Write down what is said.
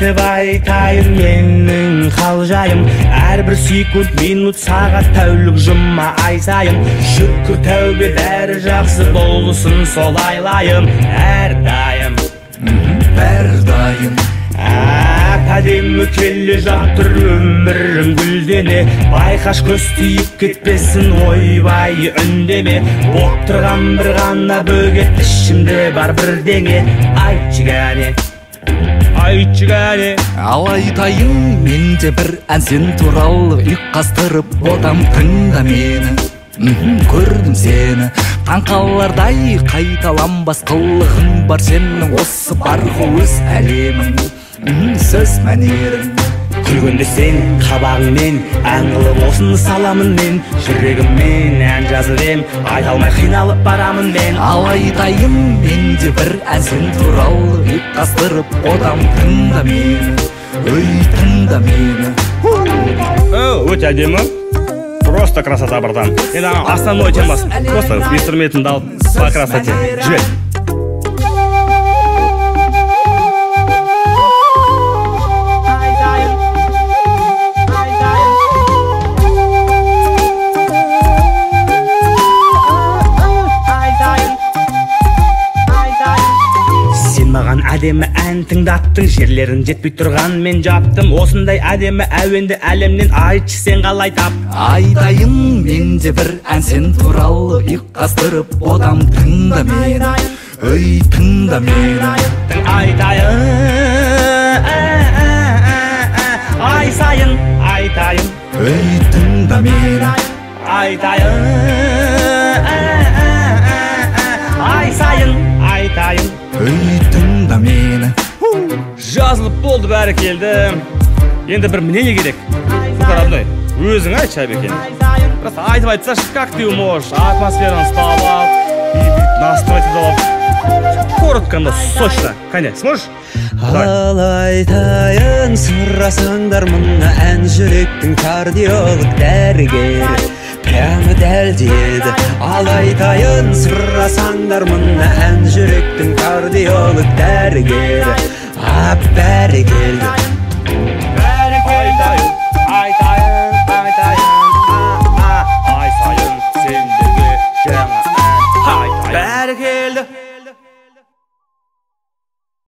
айтып айтайын менің хал жайым. Әрбір секунд, минут, сағат, тәулік, жұма, ай сайын. Шүкір тәубе бәрі жақсы болсын солайлайым. Әрдайым әдемі келе жатыр өмірім гүлдене. Байқаш көз тиіп кетпесін ойбай үндеме. Боп тұрған бір ғана бөгет ішімде бар бірдеңе. Айтшы кәне Ал айтайын менде бір ән сен туралы ұйқастырып отам тыңда мені. Көрдім сені таңқалардай қайталанбас қылығың бар сенің. Осы бар ғой өз әлемің, сөз мәнерің. Күлгенде сен қабағыңмен ән қылып осыны саламын мен. Жүрегіммен ән жазып ем, айта алмай қиналып барамын мен. Ал айтайын менде бір ән сен туралы ұйқастырып отам тыңда мені, тыңда мені. Өте әдемі, просто красота, братан. Енді основной темасы, просто инструментін алып по красоте. Жібер. Маған әдемі ән тыңдаттың, жерлерін жетпей тұрған мен жаптым. Осындай әдемі әуенді әлемнен айтшы сен қалай тап. Айтайын менде бір ән сен туралы ұйқастырып отам тыңда мені, тыңда мені. Айтайын ай сайын айтайын, тыңда мені. Айтайын ай сайын айтайын, тыңда мені. Жазылып болды, бәрі келді. Енді бір мнение керек. Фукарадной, өзің айтшы Айбекен. Просто айтып айтсашы, как ты можешь атмосфераны ұстап алып и настроить алып. Коротко, но сочно. Кәне, сможешь? Ал айтайын сұрасаңдар мұны ән жүректің кардиолог дәрігері прямо дәлдеді. Ал айтайын сұрасаңдар мұны ән жүректің кардиолог дәрігері бәрі келді.